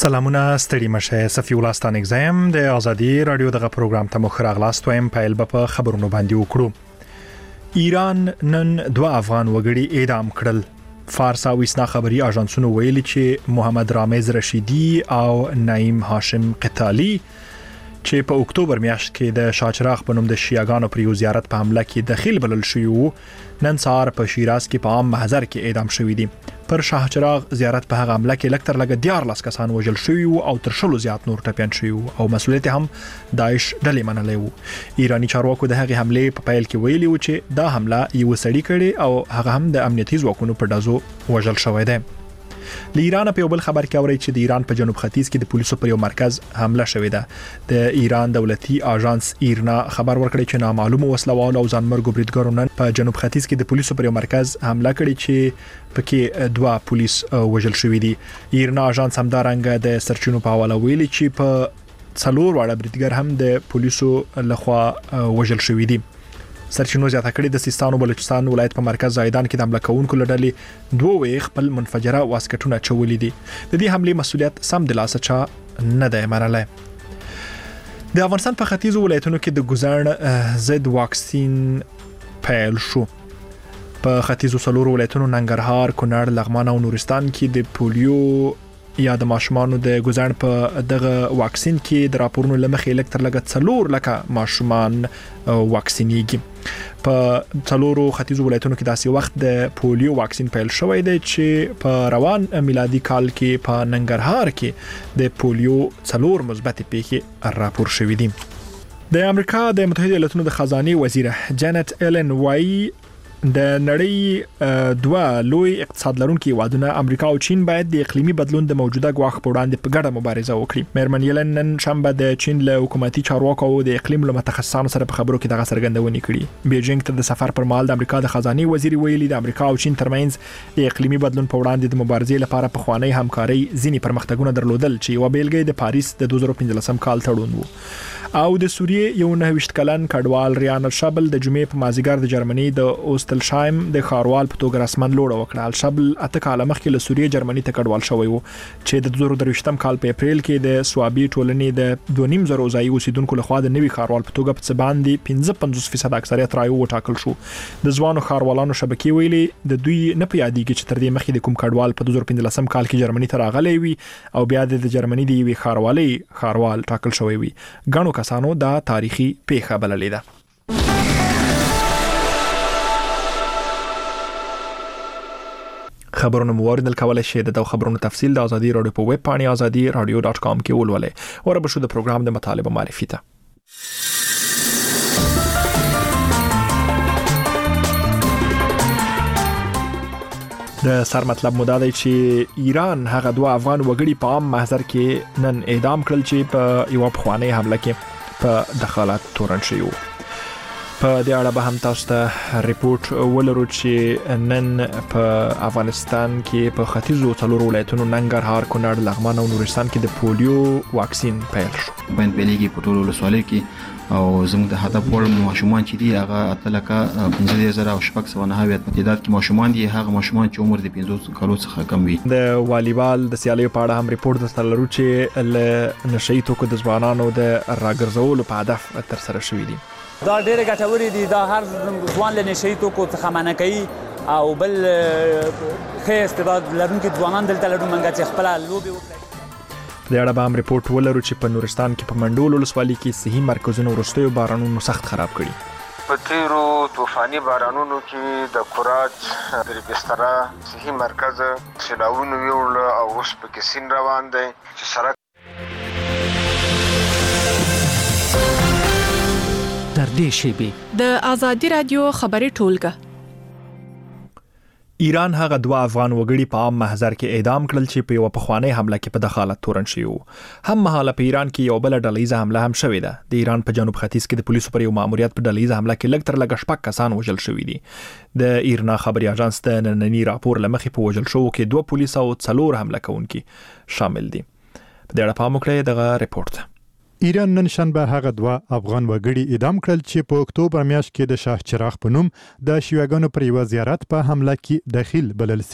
سلامونه ستړي مشه صفي الله ستانک زم د ازادي رادیو دغه پروګرام ته مخ راغلاست وایم پایل په خبرونو باندې وکړو. ایران نن 2 افغان وګړي اعدام کړل. فارس او اسنا خبري اژانسونو ویلي چې محمد رامز رشیدي او نعیم هاشم قتالی چې په اکتوبر میاشت کې د شاهچراغ په نوم د شیعاګانو پر یو زیارت په حمله کې دخیل بلل شوی وو، نن سهار په شیراز کې په عام محضر کې اعدام شوی دي. پر شاهچراغ زیارت په هغه حمله کې لکتر لګ 14 کسان وژل شوی وو او تر شلو زیات نور ټپيان شوی وو او مسؤلیت هم داعش ډلې منلې وو. ایرانی چارواکو د هغه حمله په پیل کې ویلي و چې دا حمله یو سړی کړي او هغه هم د امنیتي ځواکونو په دازو وژل شوی دی. د ایران په یو بل خبر کې اوري چې د ایران په جنوب ختیځ کې د پولیسو پر یو مرکز حمله شوې ده. د ایران دولتي اژانس ایرنا خبر ورکړی چې نامعلوم وسلوال او ځانمرګ بریدګرو نن په جنوب ختیځ کې د پولیسو پر یو مرکز حمله کړې چې پکې 2 پولیس وژل شوې دي. ایرنا اژانس همدارنګه د سرچینو په حواله ویلي چې په 4 واړه بریدګر هم د پولیسو لخوا وژل شوې دي. سرچینو زیاته کړي د سیستان او بلوچستان ولایت په مرکز زایدان کې د حمله کوونکو لړلې 2 خپل منفجره واسکټونه چولې دي. د دې حمله مسؤلیت سم د لاسه چا نه دی منلای. د افغانستان په ختیځو ولایتونو کې د ګزړن ضد واکسین پیل شو. په ختیځو څلورو ولایتونو ننګرهار، کونړ، لغمان او نورستان کې د پولیو یا د ماشومانو د ګزړن په دغه واکسین کې د راپورونو لمخې لکتر لګ 4 لکه ماشومان واکسینیږي. په څلورو ختیځو ولایتونو کې داسې وخت د پولیو واکسین پیل شوی دی چې په روان میلادي کال کې په ننګرهار کې د پولیو 4 مثبت پیښې راپور شوې دي. د امریکا د متحده ایالاتونو د خزانه وزیر جانت ایلن وای د نړۍ 2 لوی اقتصاد لرونکي هیوادونه امریکا او چین باید د اقلیمي بدلون د موجوده ګواښ په وړاندې په ګډه مبارزه وکړي. مېرمن یلن نن شنبه د چین له حکومتي چارواکو او د اقلیم له متخصصانو سره په خبرو کې دغه څرګندونه کړې. بیجینګ ته د سفر پر مهال د امریکا د خزانه وزیر ویلي د امریکا او چین ترمنځ د اقلیمي بدلون په وړاندې د مبارزې لپاره په خوانی همکاري ځینی پرمختګونه درلودل چې یو بیلګه د پاریس د 2015 کال تړون وو. او د سوریې یو 29 کلن کډوال ریان الشبل د جمعې په مازیګر د جرمني د اوستلشایم د خاروال په توګه رسمن لوړ وکړه. الشبل اته کاله مخکې له سوریې جرمني ته کډوال شوی وو چې د 2023 کال په اپریل کې د سوابي ټولنې د 2.5 ځای اوسیدونکو لخوا د نوي خاروال په توګه په څه باندې 55% اکثریت رایو وټاکل شو. د ځوانو خاروالانو شبکې ویلي د دوی نه پیادېږي چې تر دې مخکې د کوم کډوال په 2015 کال کې جرمني ته راغلی وي او بیا د جرمني د یوې خاروال ټاکل شوی وي. غنو کسانو دا تاریخي پیښه بللې ده. خبرونه موارد کولای شي د خبرونو تفصیل د ازادي رادیو په ویب پاڼه azadi.radio.com کې ولولئ. ورته شو د پروګرام د مطالبه معرفي ته. د سر مطلب مو دا دی چې ایران هغه 2 افغان وګړي په عام محضر کې نن اعدام کړل چې په یو پخوانی حمله کې په دخالت تورن شوی. په دې اړه به هم تاسو ته ریپورت ولرو چې نن په افغانستان کې په ختیځو څلورو ولایتونو ننګرهار، کونړ، لغمان او نورستان کې د پولیو واکسین پیل شو. باندې پیلېږي په ټولو ولسوالیو کې او زموږ د هدف وړ ماشومان چې دي هغه اتلکه 15000 او 790 تعداد کې ماشومان دي. هغه ماشومان چې عمر د 15 کالو څخه کم وي. د والیبال د سیالیو په اړه هم ریپورت درته لرو چې ل نشئی توکو د ځوانانو د راګرځولو په هدف تر سره شوې دي. دا ډېر ګټورې دي. دا هر ځوان له نشئی توکو څخه منع کوي او بل ښه استعداد لرونکي ځوانان دلته لرو منګه چې خپل لوبي وکړي. د اړه به هم ریپورت ولرو چې په نورستان کې په منډول ولسوالۍ کې صحي مرکزونو وروستیو بارانونو سخت خراب کړي. په تیرو طوفاني بارانونو کې د کوراج د بستر صحي مرکز سیلاوونو ویول او اوس په سین روان دی چې سړک در دې شیبه د ازادي رادیو خبري ټولګه. ایران هغه 2 افغان وګړي په عام محضر کې اعدام کړل چې په یو پخوانی حمله کې په دخالت تورن شوی. هم مهاله په ایران کې یو بل ډلهیزه حمله هم شوې ده. د ایران په جنوب ختیځ کې د پولیسو پر یو ماموریت په ډلهیزه حمله کې لږ تر لږه 6 کسان وژل شوي دي. د ایرنا خبري اژانس د نننی راپور لمخې په وژل شوو کې 2 پولیس او 4 حمله کوونکي شامل دي. په دې اړه پام وکړئ دغه ریپورت. ایران نن شنبه هغه 2 افغان وګړي اعدام کړل چې په اکتوبر میاشت کې د شاهچراغ په نوم د شیعاګانو پر یو زیارت په حمله کې دخیل بلل شوی وو.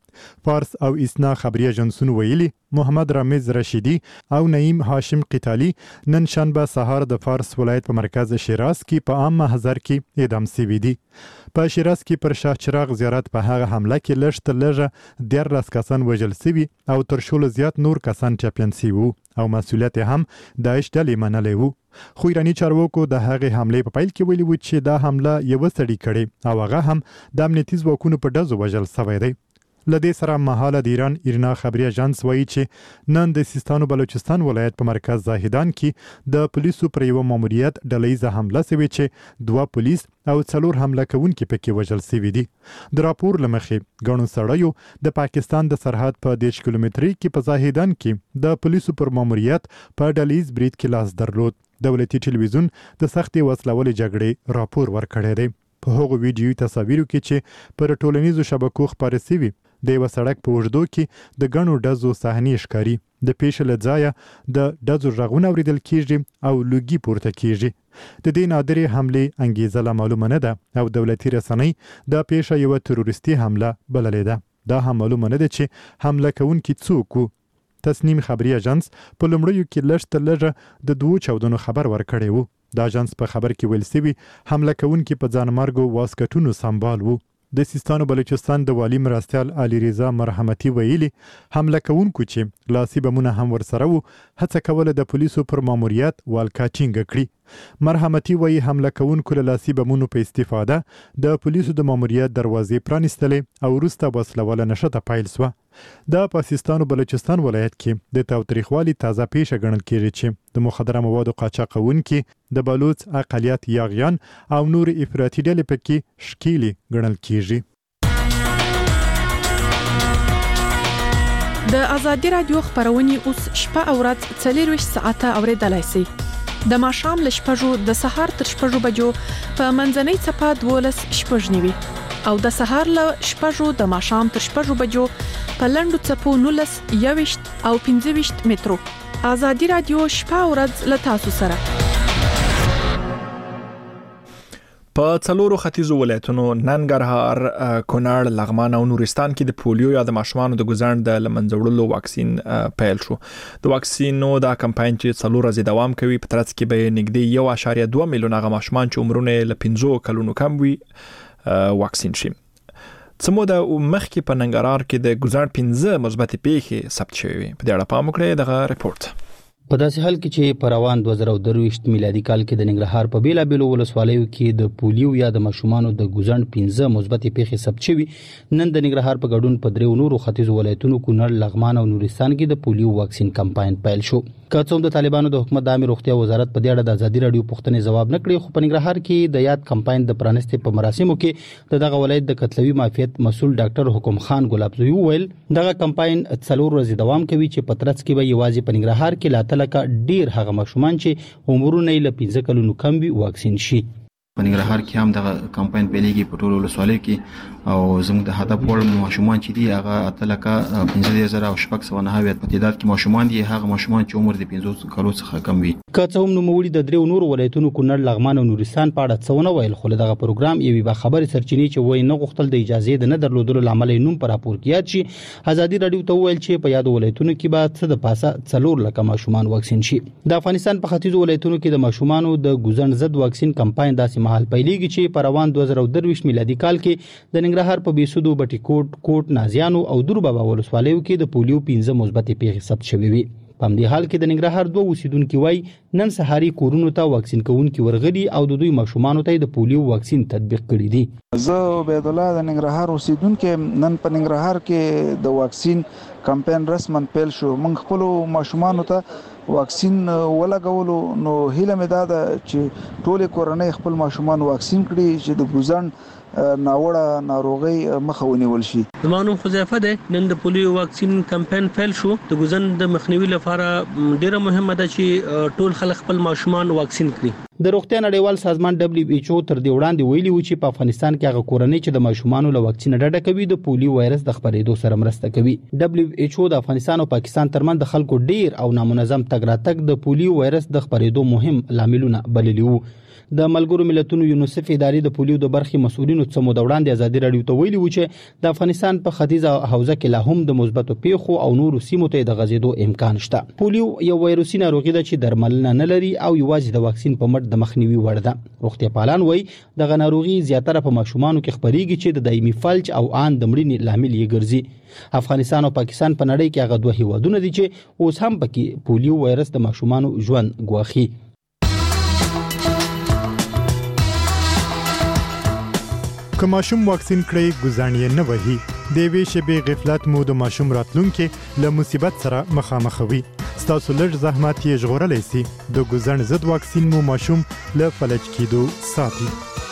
فارس او اسنا خبري اژانسونو ویلي محمد رامز رشیدي او نعیم هاشم قتالي نن شنبه سهار د فارس ولایت په مرکز شیراز کې په عام محضر کې اعدام شوي دي. په شیراز کې پر شاه چراغ زیارت په هغه حمله کې لږ تر لږه 14 کسان وژل شوي او تر شلو زیات نور کسان ټپیان شوي او مسؤلیت هم داعش ډلې منلی وو. خو ایراني چارواکو د هغې حملې په پیل کې ویلي وو چې دا حمله یوه سړي کړې او هغه هم د امنیتي ځواکونو په ډزو وژل شوی دی. لدې سره مهاله د ایران ایرنا خبري اژانس وایي چې نن د سیستان او بلوچستان ولایت په مرکز زاهدان کې د پولیسو پر یو ماموریت ډلهیزه حمله شوې چې 2 پولیس او 4 حمله کوونکي پکې وژل شوي دي. د راپور له مخې ګڼو سړیو د پاکستان د سرحد په 10 کیلومتري کې په زاهدان کې د پولیسو پر ماموریت په ډلهیز برید کې لاس درلود. دولتي ټلویزیون د سختې وسلوالې جګړې راپور ورکړی دی. په هغو ویډیوي تصاویرو کې چې پر ټولنیزو شبکو خپاره شوي د یوه سړک په اوږدو کې د ګڼو ډزو صحنې ښکاري. د پیښې له ځایه د ډزو غږونه اورېدل کیږي او لوګي پورته کیږي. د دې نادرې حملې انګیزه لا معلومه نه ده او دولتي رسنۍ دا پیښه یوه تروریستي حمله بللې ده. دا هم معلومه نه ده چې حمله کوونکي څوک وو. تصنیم خبري اژانس په لومړیو کې لږ تر لږه د 2 چاودنو خبر ورکړی وو. د اژانس په خبر کې ویل شوي حمله کوونکي په ځانمرګو واسکټونو سمبال وو. د سیستان او بلوچستان د والي مرستیال علي رضا مرحمتي ویلي حمله کوونکو چې لاسي بمونه هم ورسره وو هڅه کوله د پولیسو پر ماموریت والکا ټینګه کړي. مرحمتي وایي حمله کوونکو له لاسي بمونو په استفاده د پولیسو د ماموریت دروازې پرانیستلې او وروسته وسلواله نښته پیل شوه. د پاکستان او بلوچستان ولایت کې د تاوتریخوالي تازه پیښه ګڼل کېږي چې د مخدره موادو قاچاقونکي د بلوچ اقلیت یاغیان او نور افراطي ډلې پکې ښکیلي ګڼل کېږي. د ازادي رادیو خبرونه اوس شپه او ورځ 24 ساعته اوریدلای شئ. د ماښام له 6 د سهار تر 6 بجو په منځنۍ چپه 12 شپږ نیوي او د سهار له 6 د ماښام تر 6 بجو په لنډو چپو 19 21 او 25 مترو. ازادي رادیو شپه او ورځ له تاسو سره. په څلورو ختیځو ولایتونو ننګرهار، کونړ، لغمان او نورستان کې د پولیو یا د ماشومانو د ګزاند د لمنځوړلو واکسین پیل شو. د واکسینو دا کمپاین چې 4 ورځې دوام کوي په ترڅ کې به نږدې 1.2 میلیون هغه ماشومان چې عمرونه له 15 کلونو کم وي واکسین شي. څمو د مخکې په ننګرهار کې د ګزاند 15 مثبت پیښې ثبت شوې. په دې اړه پام وکړئ دغه ریپورت. په داسې حال کې چې په روان 2023 میلادي کال کې د ننګرهار په بیلابیلو ولسوالیو کې د پولیو یا د ماشومانو د ګزاند 15 مثبت پیښې ثبت شوي. نن د ننګرهار په ګډون په 3 نورو ختیځو ولایتونو کونړ، لغمان او نورستان کې د پولیو واکسین کمپاین پیل شو. که څوم د طالبانو د حکومت د عامه روغتیا وزارت په دې اړه د ازادي رادیو پوښتنې ځواب نه کړی، خو په ننګرهار کې د یاد کمپاین د پرانستې په مراسمو کې دغه ولایت د قتلوي مافیت مسول ډاکټر حکم خان ګلابزوی وویل دغه کمپاین 4 ورځې دوام کوي چې په ترڅ کې به یوازې په ننګرهار کې لا تلکه ډیر هغه ماشومان چې عمرونه له 15 کلونو کم وي واکسین شي. په ننګرهار کې هم دغه کمپاین پیلېږي په ټولو ولسوالیو کې او زموږ د هدف وړ ماشومان چې دي هغه اتلکه 15000 او 690 په تعداد کې ماشومان دي، هغه ماشومان چې عمر د 15 کالو څخه کم وي. که څه هم نوموړي د 3 نورو ولایتونو کونړ، لغمان او نورستان په اړه څه ونه ویل، خو دغه پروګرام یوې به خبرې سرچینې چې وایي نه غوښتل د اجازه د نه درلودلو لامل نوم پر راپور کې یاد شي. ازادي رادیو ته ویل چې په یادو ولایتونو کې به څه د پاسه 4 لک ماشومان واکسین شي. د افغانستان په ختیځو ولایتونو کې د ماشومانو د ګزاند ضد واکسین کمپاین داسې مهال پیلېږي چې په روان 2023 میلادي کال کې د ننګرهار په بیسودو، بټي کوټ، نازیانو او دربابا ولسوالیو کې د پولیو 15 مثبت پیښې ثبت شوې وي. په همدې حال کې د ننګرهار 2 اوسیدونکو وایي نن سهاري کورونو ته واکسین کوونکي ورغلي او د دوی ماشومانو ته د پولیو واکسین تطبیق کړی دي. زه عبید الله د ننګرهار اوسیدونکو نن په ننګرهار کې د واکسین کمپاین رسمن پیل شو. موږ خپل ماشومانو ته واکسین ولګولو، نو هیله مې ده چې ټول کورنۍ خپل ماشومان واکسین کړي چې د ګزاند ناوړه ناروغي مخه ونیول شي. زمانو حذیفه ده نن د پولیو واکسین کمپاین پیل شو. د ګزاند د مخنیوي لپاره ډیره مهمه ده چې ټول خلک خپل ماشومان واکسین کړي. د روغتیا نړیوال سازمان WHO تر دې وړاندې ویلي و چې په افغانستان کې هغه کورنۍ چې د ماشومانو له واکسین ډډه کوي د پولیو وایرس د خپرېدو سره مرسته کوي. WHO د افغانستان او پاکستان ترمنځ د خلکو ډیر او نامنظم تګ راتګ د پولیو وایرس د خپرېدو مهم لاملونه بللي وو. د ملګرو ملتونو یونیسف ادارې د پولیو د برخې مسؤلینو څخه مو د وړاندې ازادي رادیو ته ویلي و چې د افغانستان په ختیځه حوزه کې لا هم د مثبتو پیښو او نورو سیمو ته د غځېدو امکان شته. پولیو یو وایروسي ناروغي ده چې درملنه نه لري او یوازې د واکسین په مټ د مخنیوي وړ ده. روغتیا پالان وایي دغه ناروغي زیاتره په ماشومانو کې خپرېږي چې د دایمي فلج او ان د مړینې لامل یې ګرځي. افغانستان او پاکستان په نړۍ کې هغه دوه هیوادونه دي چې اوس هم پکې پولیو وایرس د ماشومانو ژوند ګواښي. که ماشوم واکسین کړي ګزانې نه وهي د یوې شېبې غفلت مو د ماشوم راتلونکي له مصیبت سره مخامخوي. ستاسو لږ زحمت یې ژغورلی سي. د ګزن ضد واکسین مو ماشوم له فلج کېدو ساتي.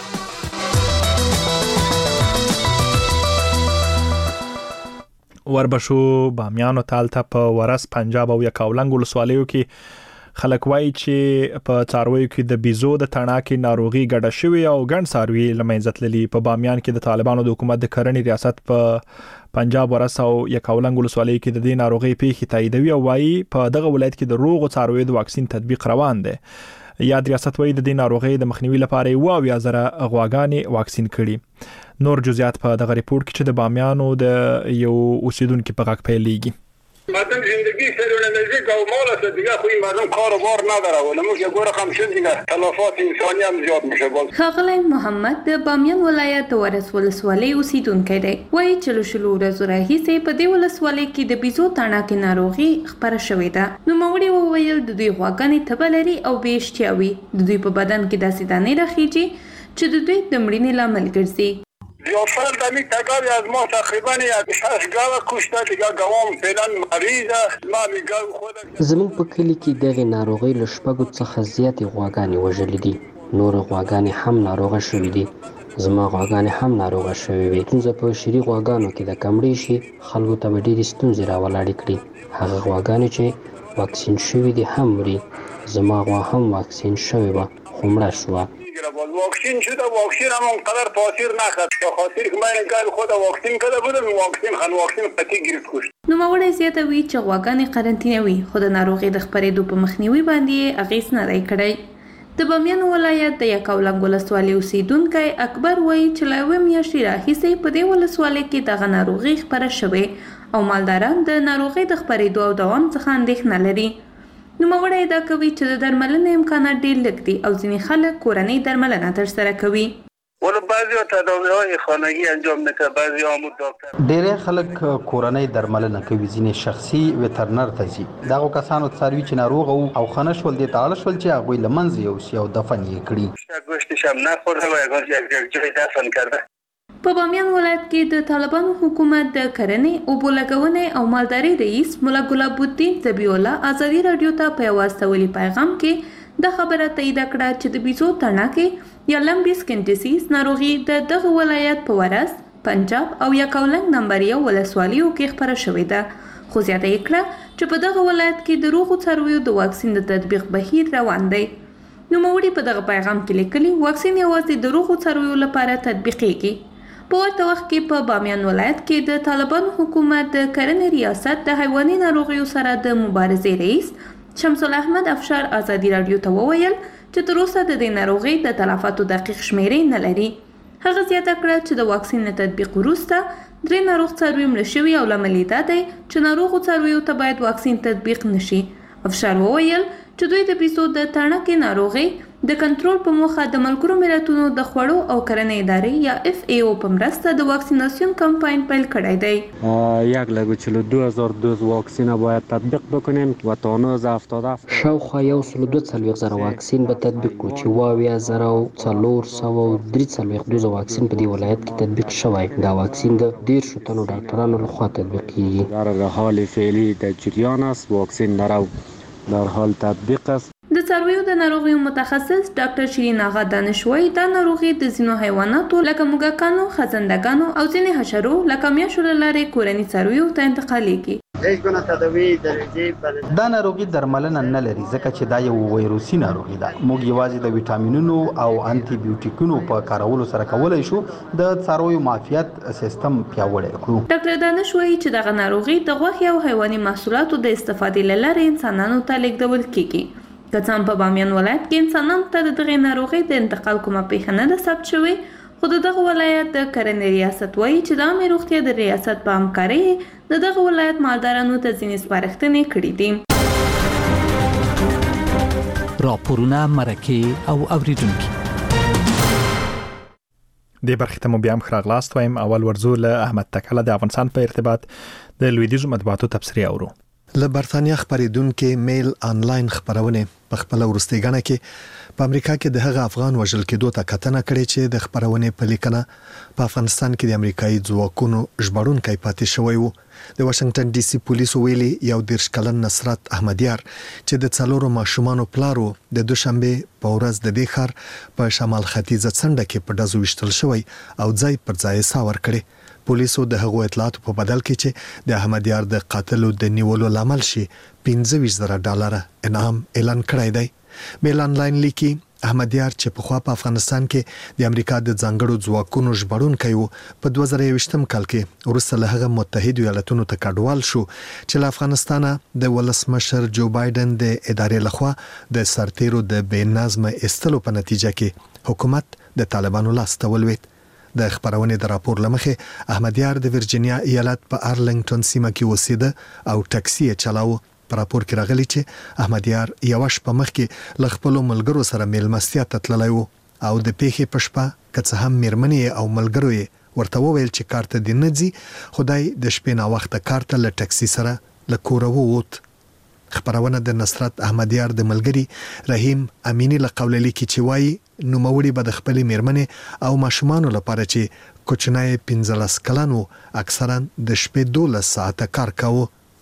وربشو بامیانو تالته په ورس پنجاب او یکاولنګ ولسوالیو کې خلک وایي چې په څارویو کې د بیزو د تڼاکې ناروغي ګډه شوې او ګڼ څاروي له منځه تللي. په بامیان کې د طالبانو د حکومت د کرنې ریاست په پنجاب ورس او یکاولنګ ولسوالیو کې د دې ناروغي پیښې تاییدوي او وایي په دغه ولایت کې د روغو څارویو د واکسین تطبیق روان دی. یاد ریاست وایي د دې ناروغي د مخنیوي لپاره 2,000 غواګانې واکسین کړي. نور جزئیات په دغه ریپورت کې چې د بامیانو د یو اوسیدونکو په غږ پیلېږي. مردم زندگی سرونه نزدیک او مال است دیگه خو این مردم کار و بار نداره و نموش یه گوره خمشون دیگه تلافات انسانی هم زیاد میشه باز. ښاغلی محمد د بامیان ولایت د ورس ولسوالۍ اوسیدونکی دی. وایي چې له شلو ورځو راهیسې په دې ولسوالۍ کې د بیزو تڼاکې ناروغي خپره شوې ده. نوموړي وویل د دوی غواګانې تبه لري او بې اشتها وي. د دوی په بدن کې داسې دانې راخیږي چې د دوی د مړینې لامل ګرځي. زیادتر دمی تگاوی از ما تقریبا 6 گاو کشته دیگه گوام فعلا مریضه. ما میگم خودم زمون په کلی کې دغه ناروغي له شپږو څخه زیاتې غواګانې وژلې دي. نور غواګانې هم ناروغه شوې دي. زما غواګانې هم ناروغه شوې وي. څنګه په شری غواګانو کې د کمړې شي خلکو ته ډېری ستونزې راولاړې کړي. هغه غواګانې چې واکسین شوې دي هم مري. زما غوا هم واکسین شوې وه خو مړه شوه. واکسین شده واکسین هم اونقدر تاثیر نکرد به خاطر که من گل خود واکسین کرده بودم واکسین قطعی گرفت کشت. نوموړی زیاتوي چې غواګانې قرنطینوي خو د ناروغۍ د خپرېدو په مخنیوي باندې اغېز نه دی کړی. د بامیان ولایت د یکاولنګ ولسوالۍ اوسیدونکی اکبر وایي چې له 1 میاشتې راهیسې په دې ولسوالۍ کې دغه ناروغي خپره شوې او مالداران د ناروغۍ د خپرېدو او دوام څخه اندېښنه لري. نوموړی دا کوي چې د درملنې امکانات ډېر لږ دي او ځینې خلک کورنۍ درملنه ترسره کوي. ولې بعضی تداوی‌های خانگی انجام نکړي بعضی عمو ډاکټر ډېر خلک کورنۍ درملنه کوي ځینې شخصي وترنر ته ځي. دغه کسانو څاروي چې ناروغ او خانه شول دي تاړه شول چې هغه لمنځ یو سی او دفن یې کړي. گوشت شم نخورده و یک جای دفن کرده. په بامیان ولایت کې د طالبانو حکومت د کرنې اوبو لګونې او مالدارۍ رئیس مولا ګلاب الدین ذبیح الله ازادي رادیو ته په یو استولي پیغام کې د خبره تایید کړه چې د بیزو تڼاکې یا لمبي سکن ډیزیز ناروغي د دغه ولایت په ورس پنجاب او یکاولنګ نمبر 1 ولسوالیو کې خپره شوې ده. خو زیاته یې کړه چې په دغه ولایت کې د روغو څارویو د واکسین د تطبیق بهیر روان دی. نوموړي په دغه پیغام کې لیکلي واکسین یوازې د روغو څارویو لپاره تطبیقېږي. په ورته وخت کې په بامیان ولایت کې د طالبانو حکومت د کرنې ریاست د حیواني ناروغیو سره د مبارزې رئیس شمس الاحمد افشار ازادي رادیو ته وویل چې تر اوسه د دې ناروغۍ د تلفاتو دقیق شمیرې نه لري. هغه زیاته کړه چې د واکسین له تطبیق وروسته 3 ناروغ څاروي مړه شوي او لامل یې دا دی چې ناروغو څارویو ته باید واکسین تطبیق نشي. افشار وویل چې دوی د بیزو د تڼاکې ناروغۍ د کنټرول په موخه د ملګرو ملتونو د خوړو او کرنې ادارې یا FAO په مرسته د واکسیناسیون کمپاین پیل کړی دی. 1,42,000 دوز واکسین باید تطبیق بکنیم و تا 1977 شاوخوا 1,200 واکسین به تطبیق کړو چې 4,433 دوز واکسین په دې ولایت کې تطبیق شوی. دا واکسین د 10 تنو ډاکټرانو لخوا تطبیق کیږي. در حال فعلی در جریان است. واکسین در حال تطبیق است. د څارویو د ناروغیو متخصص ډاکټر شیرین آغا دانشوي دا ناروغي د ځینو حیواناتو لکه موږکانو، خزندګانو او ځینې حشرو لکه میاشو له لارې کورني څارویو ته انتقالېږي. دا ناروغي درملنه نه لري ځکه چې دا یو وایروسي ناروغي ده. موږ یوازې د ویټامینونو او انټي بیوټیکونو په کارولو سره کولای شو د څارویو معافیت سیستم پیاوړی کړو. ډاکټر دانش وایي چې دغه ناروغي د غوښې او حیواني محصولاتو د استفادې له لارې انسانانو ته لیږدول کیږي. که څه هم په بامیان ولایت کې انسانانو ته د دغې ناروغۍ د انتقال کومه پیښه نه ده ثبت شوې، خو دغه ولایت د کرنې ریاست وایي چې د عامې روغتیا د ریاست په همکارۍ د دغه ولایت مالدارانو ته ځینې سپارښتنې کړې دي. راپورونه، مرکې او اوریدونکي د برخې ته مو بیا هم ښه راغلاست وایم. اول ورځو له احمد تکله د افغانستان په ارتباط د لویدیځو مطبوعاتو تبصرې اورو. له برتانیا خبرېدونکو میل آنلاین خبرونه په خپل ورستۍ غاڼه کې په امریکا کې د هغه افغان وژل کېدو ته کتنه کړې چې د خبرونه په لیکنه په افغانستان کې د امریکایي ځواکونو ژغورونکي پاتې شوی وو. د واشنگټن ډي سي پولیسو ویلي یو 10 کلن نصرت احمدیار چې د څلورو ماشومانو پلارو د دوشنبه په ورځ د دې ښار په شمال ختیځه څنډه کې په ډزو وشتل شوی او ځای پر ځای ساور کړي. پولیسو د هغو اطلاعاتو په بدل کې چې د احمدیار د قاتلو د نیولو لامل شي $25,000 انعام اعلان کړی دی. میل آنلاین لیکي احمدیار چې په خوا په افغانستان کې د امریکا د ځانګړو ځواکونو ژغورونکی وو په 2020 کال کې وروسته له هغه متحده ایالاتونو ته کډوال شو چې له افغانستانه د ولسمشر جو بایدن د ادارې لخوا د سرتیرو د بې نظم استلو په نتیجه کې حکومت د طالبانو لاس ته ولوېد. د خبرونه د راپور لمخه احمدیار د ورجینیا ایالت په ارلنګټون سیمه کې اوسېده او ټاکسي چلاوه. په راپور کې راغلی چې احمدیار یو شپه مخکې ل خپل ملګرو سره میلمستیا ته تللی وو او د پیښې په شپه که هم میرمنې او ملګرو یې ورته وویل چې کار ته دې نه ځي، خدای د شپې نا وخته کار ته له ټاکسي سره له کوره ووت. خبرونه د نصرت احمدیار د ملګری رحیم امینی له قوله لیکي چې وایي نوموړي به د خپل میرمنې او ماشومانو لپاره چې کوچنی 15 کلن وو اکثرا د شپې 12 ساعته کار کاوه.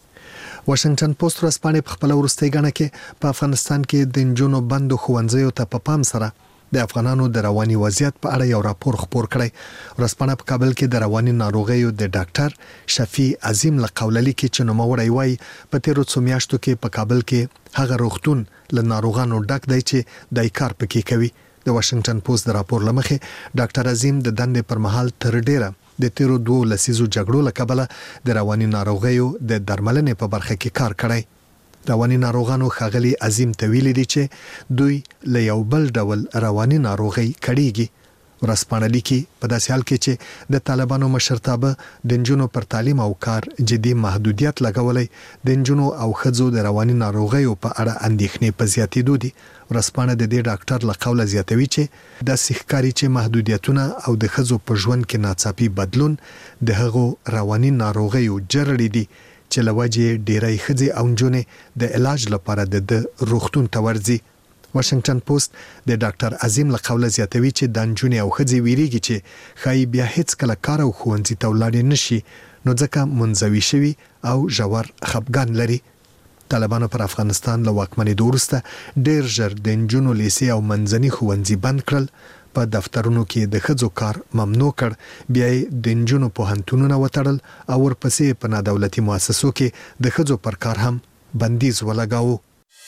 واشنگټن پوسټ ورځپاڼه په خپل ورستۍ غاڼه کې په افغانستان کې د نجونو بندو ښوونځیو ته په پام سره د افغانانو د رواني وضعیت په اړه یو راپور خپور کړی. ورځپاڼه په کابل کې د رواني ناروغیو د ډاکټر شفیع عظیم له قوله لیکي چې نوموړی وایي په تیرو څو میاشتو کې په کابل کې هغه روغتون له ناروغانو ډک دی چې دای کار پکې کوي. د واشنگټن پوسټ د راپور لمخه ډاکټر عظیم د دندې پر مهال تر ډیره د تیرو 2 لسیزو جګړو له کبله د رواني ناروغیو د درملنې په برخه کې کار کړی. رواني ناروغانو ښاغلي عظیم ته ویلي دي چې دوی له یو بل ډول رواني ناروغي کړيږي. ورځپاڼه لیکي په داسې حال کې چې د طالبانو مشرتابه د نجونو پر تعلیم او کار جدي محدودیت لګولې د نجونو او ښځو د رواني ناروغیو په اړه اندېښنې په زیاتېدو دي. ورځپاڼه د دې ډاکټر له قوله زیاتوي چې د سحکاري چې محدودیتونه او د ښځو په ژوند کې ناڅاپي بدلون د هغو رواني ناروغیو جرړې دي چې لوجه ډیری ښځې او نجونې د علاج لپاره د روغتون ته ورځي. واشنگټن پوسټ د ډاکټر عظیم له قوله زیاتوي چې د نجونې او ښځې ویریږي چې خای بیا هیڅ کله کار او ښوونځي ته ولاړ نشي نو ځکه منزوي شوی او ژور خپګان لري. طالبانو پر افغانستان له واکمنۍ وروسته ډیر ژر د نجونو لیسې او منځني ښوونځي بند کړل. په دفترونو کې د ښځو کار ممنوع کړ، بیا د نجونو پوهنتونونه وتړل او ورپسې په نادولتي مؤسسو کې د ښځو پر کار هم بندیز ولګاوه.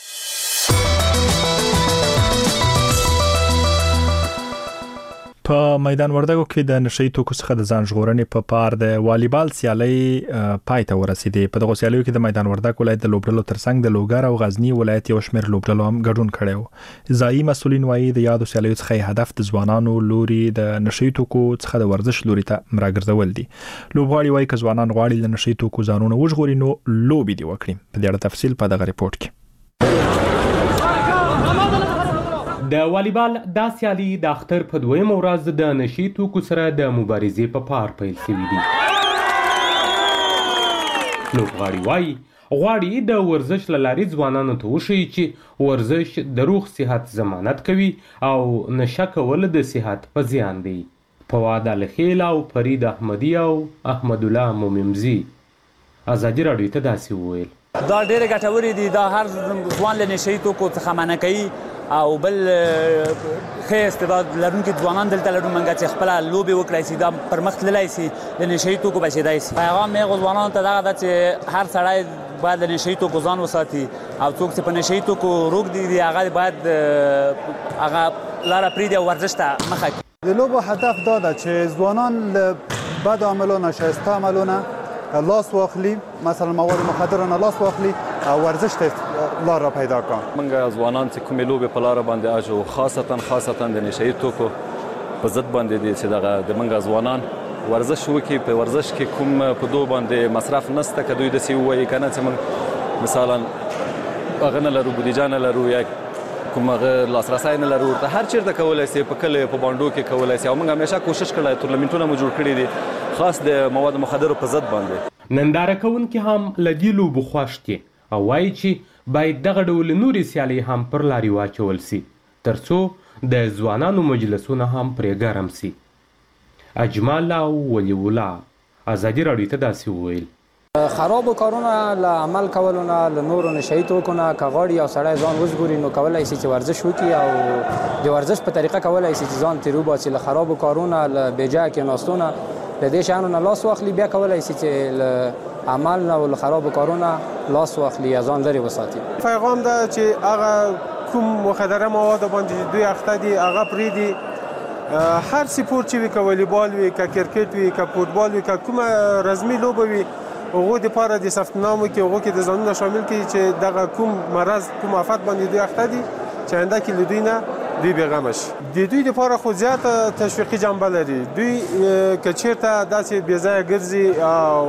په میدان وردګو کې د نشئی توکو څخه د ځان ژغورنې په پار د والیبال سیالي پای ته ورسېدې. په دغه سیالیو کې د میدان وردګ ولایت د لوبډلو ترڅنګ د لوګر او غزنی ولایت یو شمېر لوبډلو هم ګډون کړی و. ځایي مسولین وایي د یادو سیالیو څخه هدف د ځوانانو لوري د نشئی توکو څخه د ورزش لوري ته راګرځول دي. لوبغاړي وایي که ځوانان غواړي د نشئی توکو ځانونه وژغوري نو لوبي دی وکړي. په دې اړه تفصیل په دغه ریپورت کې. د والیبال دا سیالي د اختر په 2مه ورځ د نشئی توکو سره د مبارزې په پار پیل شوې دي. لوبغاړي وایي غواړي د ورزش له لارې ځوانانو ته وښیي چې ورزش د روغ صحت ضمانت کوي او نشه کول د صحت په زیان دی. فواد الخیل او فرید احمدی او احمد الله موممزی ازادي رادیو ته داسې وویل دا ډېر ګټورې دي. دا هر ځوان له نشئی توکو څخه منع کوي او بل ښه استعداد لرونکي ځوانان دلته لرو موږ چې خپل لوبي وکړای شي دا پر مخ تللی شي د نشي توکو بچیدای شي. پیغام یې ځوانانو ته دا ده چې هر سړی باید د نشي توکو ځان وساتي او څوک چې په نشي توکو روږدي دي هغه باید هغه لاره پرېږدي او ورزش ته مخه کړي. د لوبو هدف دا ده چې ځوانان له بد عملو نه شایسته عملو نه لاس واخلي، مثلا مواد مخدر نه لاس واخلي او ورزش ته لار را پیدا کړي. موږ ځوانان چې کومې لوبې په لاره باندې اجو خاصتا د نشهیي توکو په ضد باندې دي چې دغه د موږ ځوانان ورزش وکړي. په ورزش کې کوم په دوه باندې مصرف نشته که دوی داسې ووایي که نه چې موږ مثلا هغه نه لرو بودیجه نه لرو یا کوم هغه لاسرسی نه لرو ورته هر چېرته کولی شي په کلیو په بانډو کې کولی شي او موږ همیشه کوشش کړی تورنمنټونه مو جوړ کړي دي خاص د مواد مخدرو په ضد باندې. ننداره کوونکي هم له دې لوبو خوښ دي او وایي چې باید دغه ډول نورې سیالۍ هم پر لارې واچول سي تر څو د ځوانانو مجلسونه هم پرې ګرم سي. اجمال او ولی الله ازادي راډیو ته داسې وویل خرابو کارونه له عمل کولو نه له نورو نشهیي توکو نه که غواړي یو سړی ځان وژغوري نو کولی شي چې ورزش وکړي او د ورزش په طریقه کولی شي چې ځان تېر وباسي له خرابو کارونه له بېجایه کېناستو نه له دې شیانو نه لاس واخلي بیا کولی شي چې له عمل نه او له خرابو کارونه لاس واخلي یا ځان لرې وساتي. پیغام ده چې هغه کوم مخدره مواد باندې دوی اخته دي هغه پرېږدي. هر سپورت چې وي که والیبال وي که کرکټ وي که فوټبال وي که کومه رزمي لوبه وي هغو دپاره د ثبت نام وکړي هغو کې د ځانونه شامل کړي چې دغه کوم مرض کوم آفت باندې دوی اخته دي چې آینده کې له دوی نه دوی بېغمه شي. د دوی دپاره خو زیاته تشویقي جنبه لري. دوی که چېرته داسې بېځایه ګرځي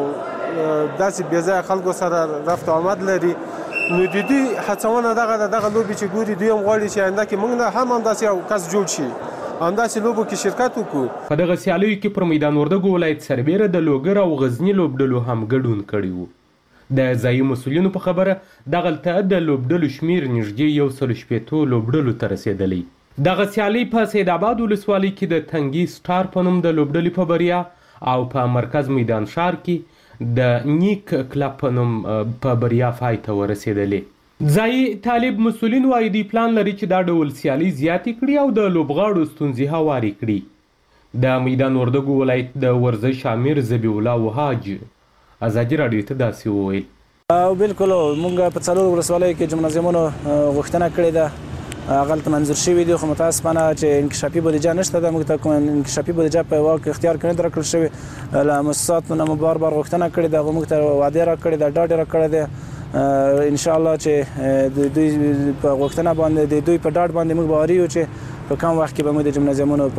او داسې بېځایه خلکو سره رفت آمد لري نو د دوی هڅونه دغه لوبې چې ګوري دوی هم غواړي چې آینده کې موږ نه هم همداسې یو کس جوړ شي همداسې لوبو کې شرکت وکړو. په دغه سیالیو کې پر میدان وردګو ولایت سربیره د لوګر او غزني لوبډلو هم ګډون کړی و. د ځایي مسؤلینو په خبره دغلته د لوبډلو شمیر نږدې 160 لوبډلو ته رسېدلی. دغه سیالي په سید آباد ولسوالۍ کې د تنګي سټار په نوم د لوبډلې په بریا او په مرکز میدان ښار کې د نیک کلب په نوم په بریا پای ته ورسېدلې. ځایي طالب مسؤلین وایي دوی پلان لري چې دا ډول سیالي زیاتې کړي او د لوبغاړو ستونزې هوارې کړي. د میدان وردګو ولایت د ورزش امیر ذبیح الله وهاج ازادي راډیو ته داسې وویل. بالکل موږ په څلورو ولسوالیو کې جمنازیمونو غوښتنه کړې ده هغه ته منظور شوي دي خو متاسفانه چې انکشافي بودیجه نشته ده. موږ ته کوم انکشافي بودیجه په واک اختیار کړی درکړل شوې له مؤسساتو نه مو بار غوښتنه کړې ده هغه موږ ته وعده راکړې ده ډاډ راکړی دی ان شاء الله چې د دوی په غوښتنه باندې د دوی په ډاډ باندې موږ باوري یو چې په کم وخت کې به موږ د جمنازیمونو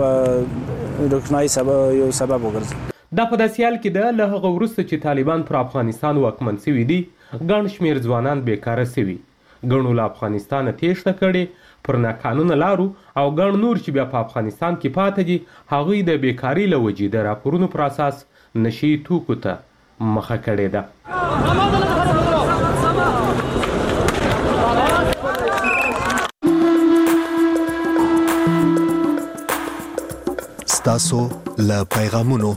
په روښنایي سبب یو سبب وګرځو. دا په داسې حال کې ده له هغه وروسته چې طالبان پر افغانستان واکمن سوي دي ګڼ شمېر ځوانان بیکاره سوي ګڼو له افغانستانه تېښته کړې پر ناقانونه لارو او ګڼ نور چې بیا په افغانستان کې پاتې دي هغوی د بیکاري له وجې د راپورونو پر اساس نشي توکو ته مخه کړې ده. ستاسو له پیغامونو.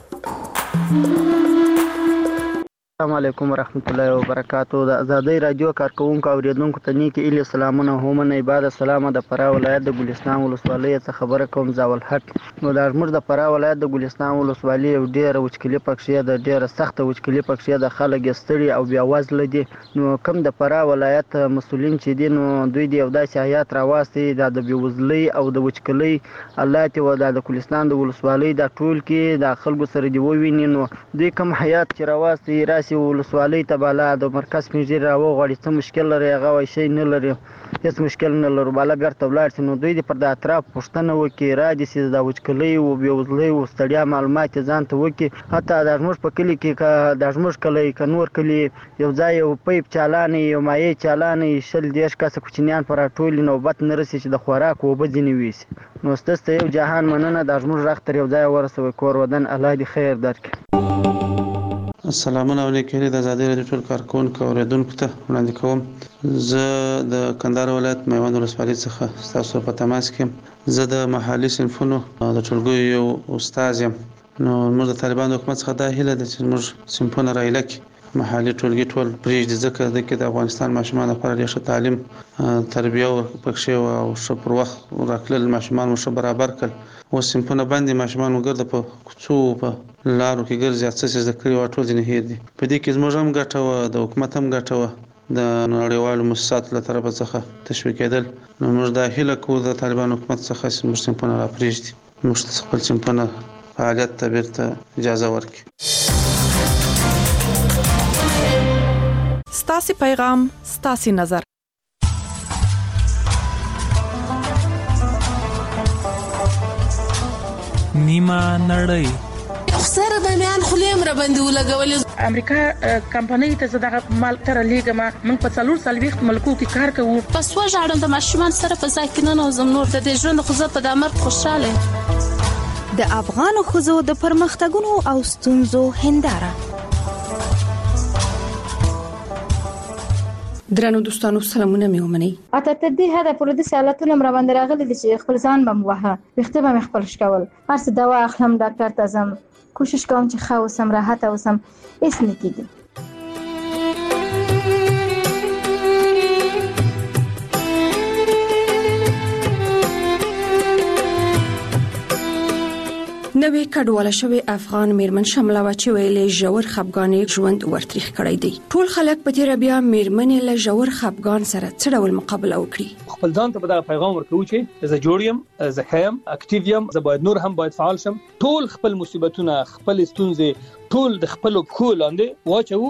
السلام علیکم ورحمت الله وبرکاتو. د ازادۍ رادیو کارکونکو اوریدونکو ته نیک ایله سلامونه هم نه عبادت السلام د فراه ولایت د ګلستان ولسوالۍ څخه خبره کوم زاول حق. نو د زموږ د فراه ولایت د ګلستان ولسوالۍ یو ډېره وچکلي پکښې ده ډېره سخته وچکلي پکښې ده خلک یې ستړي او بیا وزله دي. نو کوم د فراه ولایت مسؤلین چې دي نو دوی د یو داسې حیات راواستي دا د بېوزلۍ او د وچکلۍ الله دې دا د ګلستان د ولسوالۍ دا ټول کې د خلکو سره دې وویني. نو دوی کوم حیات چې راواستي راسي ولسوالۍ ته بالا د مرکز پنځیر راوغواړي څه مشکل لري هغه وایي شی نه لري هېڅ مشکل نه لرو بالا بیرته ولاړ شي. نو دوی دې پر د اطراف پوښتنه وکړي را دې چې د وچکلۍ و بېوزلۍ و ستړیا معلومات یې ځان ته وکړي. حتی دا زموږ په کلي کې که دا زموږ کلی که نور کلي یو ځای یو پیپ چالانې یو مایع چالانې 20-30 کسه کوچنیان په راټولي نوبت نه رسي چې د خوراک اوبه ځینې ویسي. نو ستاسو ته یو جهان مننه دا زموږ غږ تر یو ځایه ورسوئ کور ودان الله دې خیر درکړي. سلامونه او نیکهیلې د ازادۍ راډیو ټول کارکونکو اوریدونکو ته وړاندې کوم. زه د کندهار ولایت میوند ولسوالۍ څخه ستاسو په تماس کې یم. زه د محلي صنفونو د ټولګیو یو استاد یم. نو موږ د طالبانو حکومت څخه دا هیله ده چې موږ صنفونه را ایله کړي محلي ټولګي ټول پرېږدي ځکه د کې د افغانستان ماشومان لپاره ډېر ښه تعلیم تربیه ورپکښې او ښه پر وخت راکړل ماشومان ورشه برابر کړل اوس صنفونه بندي ماشومان وګرځي په کوڅو په لارو کې ګرځي څه څه زده کړي او ټول ځینې هېر دي په دې کې زموږ هم ګټه وه د حکومت هم ګټه وه د نړیوالو مؤسساتو له طرفه څخه تشویقېدل نو موږ دا هیله کوو د طالبان حکومت څخه زموږ صنفونه راپرېږدي موږ خپل صنفونه فعالیت ته بیرته اجازه ورکړي. ستاسو پیغام ستاسو نظر نیمه نړۍ سره د میان خلیم را باندې ولګولې امریکا کمپنۍ ته زداغه مال تر لیګما موږ په 440 ملکو کې کار کوو پس وژاړم د ماشومان سره په ځای کې نه نوزم نور د ژوند خو زه په دمر خوشاله د افغان خوځو د پرمختګونو او ستونزو هنداره. درنو دوستانو سلامونه مې ومنئ. اته تدې هدا پر دې سوالاتونه مر باندې راغلي چې خپل ځان بم وها وخته به خپل شکول هر څه دوا اخلم ډاکټر ته ځم کوشش کوم چې ښه اوسم راحت اوسم هیڅ نه کیږي. نوې کډواله شوی افغان میرمن شمله و چې ویلې ژور خپګان ژوند ورتریخ کړی دی. ټول خلک په تیر بیا میرمنې له ژور خپګان سره څه ډول مقابله وکړي. خپل ځان ته به دا پیغام ورکوي چې زه جوړ یم زه خیم اکټیو یم زه باید نور هم باید فعال شم ټول خپل مصیبتونه خپل ستونزې ټول د خپل پښو لاندې واچو.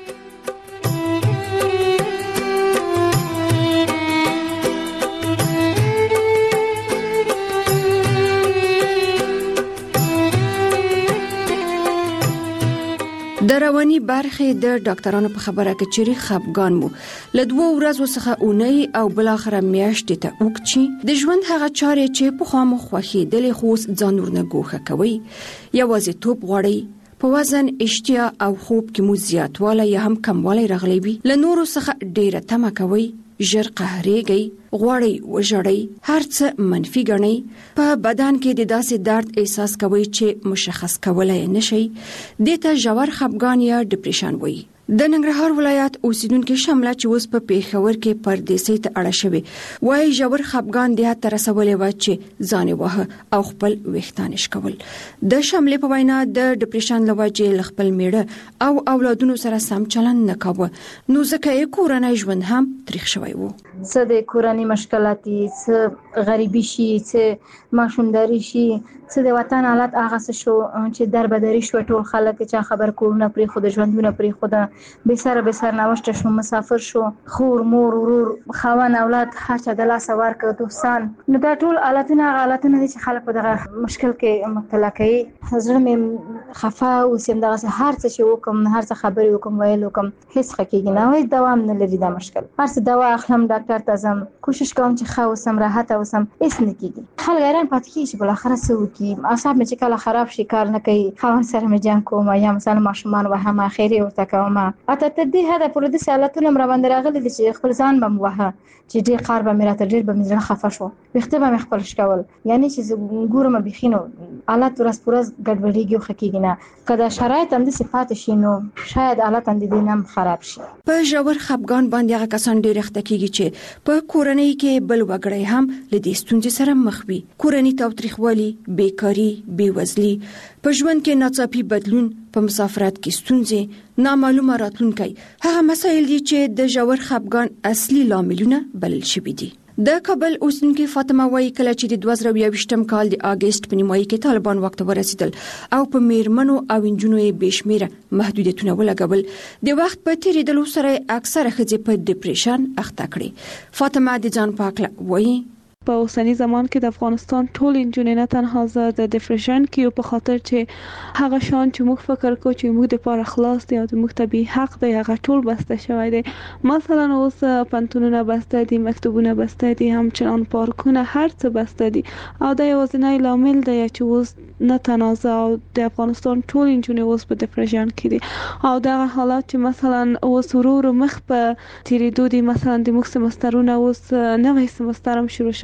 د رواني برخې د ډاکټرانو په خبره کې چې خپګان مو له 2 ورځو څخه اونۍ او بل اخر میاشتې ته وکړي د ژوند هغه چارې چې په خامو خوخي د لخوس ځان ورنه ګوخه کوي یوازې توپ غوړي په وزن اشتیا او خوب کې مو زیاتوالی یا هم کموالی راغلی وي له نورو څخه ډیره تمه کوي ژر قهرېږي غواړي وژړي هر څه منفي ګڼي په بدن کې د داسې درد احساس کوي چې مشخص کولای نشي دته ژور خپګان یا ډیپریشن وایي. د ننګرهار ولایت اوسیدونکو شمله چې اوس په پیښور کې پردیسي ته اړه شوی وایي ژور خپګان د هغه تر سوالې و چې ځان وه او خپل وختانش کول د شمله په وینا د ډیپریشن لوجه خپل میړه او اولادونو سره سم چلند نه کاوه نو ځکه یې کورنۍ ژوند هم تاریخ شوی وو. څه د کورنۍ مشکلاتي څه غریبي شي څه ماشومداري شي څه د وطن حالت هغه شو چې دربدري شو ټول خلک چې خبر کورونه پرې خود ژوندونه پرې خود به سر نوشته شو مسافر شو خور مور ورور خوان اولاد هر چا د لاس ورکړ دوستان نو دا ټول حالتونه دي چې خلک په دغه مشکل کې مبتلا کوي. حضرت مې خفا او سیم دغه هر څه چې وکم هر څه خبرې وکم ویل وکم هیڅ حقیقت نه وي دوام نه لري دا مشکل هر څه دوا اخلم ډاکټر ته ځم کوشش کوم چې ښه اوسم راحت اوسم هیڅ نه کیږي. خلک حیران پاتې کیږي بل اخر څه وکي اعصاب مې چې کله خراب شي کار نه کوي خوان سره مې جنگ کوم یا مثلا ماشومان وهم اخیری ورته کوم اته تدې هدا پر دې سوالاتونه مر باندې راغلي چې خپل ځان بم وها چې ډېر قار به مې راته ډېر به مې خفه شو وخته به مې خپل شکول یعنی چې ګورم بخینو حالت ورځ پورز ګډوډیږي خو کېږي نه کله شرایط هم د صفات شینو شاید حالت هم د دینم خراب شي. په ژور خپګان باندې هغه کسان ډېر اخته کېږي چې په کورنۍ کې بل وګړي هم له دې ستونزې سره مخ وي. کورنۍ تاوتریخوالي بیکاری بیوزلي په ژوند کې ناڅاپي بدلون په مسافرت کې ستونزې نامعلومه راتلونکي هغه مسایل دي چې د ژور خپګان اصلي لاملونه بلل شوي دي. د کابل اوسیدونکو فاطمه وایي کله چې د 2022م کال د اگست په نیمایي کې طالبان وخت ورسېدل او په میرمنو او انجونو یې بشمیره محدودیتونه ولګول د وخت په تیریدلو سره اکثره ښځې په ډیپریشن اخته کړي. فاطمه د ځان پاکله وایي په اوسنی زمان کې د افغانستان ټول انجونې نه تنها زه د ډیپریشن کې په خاطر چې هغه شان چې موږ فکر کوو چې موږ د لپاره خلاص دی او د موږ طبي حق دی هغه ټول بسته شوی دی. مثلا اوس پنتونونه بسته دي مکتوبونه بسته دي همچنان پارکونه هر څه بسته دي او دا یوازینی لامل دی چې اوس نه تنازع او د افغانستان ټول انجونې اوس په ډیپریشن کې دي او دا حالات چې مثلا اوس ورور مخ په تیریدو دي مثلا د موږ سمسترونه اوس نوې سمستر هم شروع شوی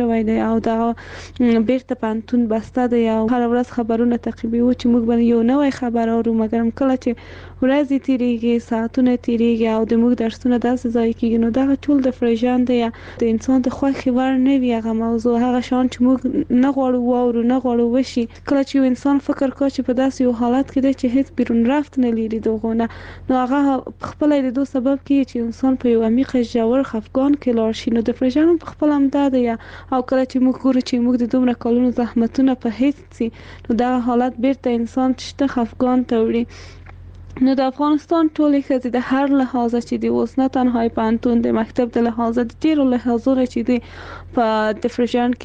شوی دی او دا بیرته پانتون بسته دی او هر ورځ خبرونه تعقیبوي چې موږ باندې یو نوې خبر اورو مګر کله چې ورځې تیریږي ساعتونه تیریږي او د موږ درسونه داسې ځای کېږي نو دا ټول د فرجان دی د انسان د خوښي ور نه وي هغه موضوع هغه شان چې موږ نه غواړو واورو نه غواړو وشي کله چې انسان فکر کوي چې په داسې یو حالت کې دی چې هیڅ بیرون رفت نه لري دغه نو هغه خپل د دوه سبب کې چې انسان په یو عمیق ژور خفګان کې لاړ شي نو د فرجان په خپل امداد یا او کله چې موږ ګورو چې موږ د دومره کلونو زحمتونه په هیڅ سي نو دا حالت بیرته انسان چې خفګان ته وړي نو د افغانستان ټولې ښځې د هر لحاظه چې دی اوس نه تنها پانتون د مکتب د لحاظه د ډیرو لحاظونو چې دی په د فرجان